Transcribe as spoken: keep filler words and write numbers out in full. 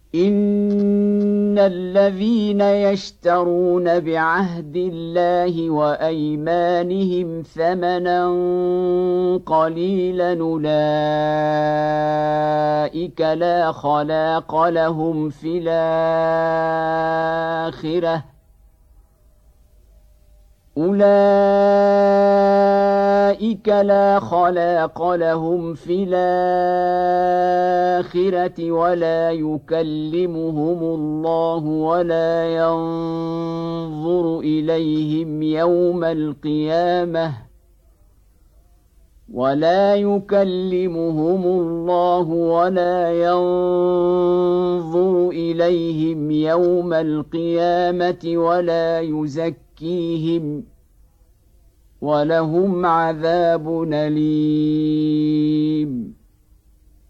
إن الذين يشترون بعهد الله وأيمانهم ثمنا قليلا أولئك لا خلاق لهم في الآخرة أولئك لا خلاق لهم في الآخرة ولا يكلمهم الله ولا ينظر إليهم يوم القيامة ولا يكلمهم الله ولا ينظر إليهم يوم القيامة ولا يزكيهم ولهم عذاب أليم.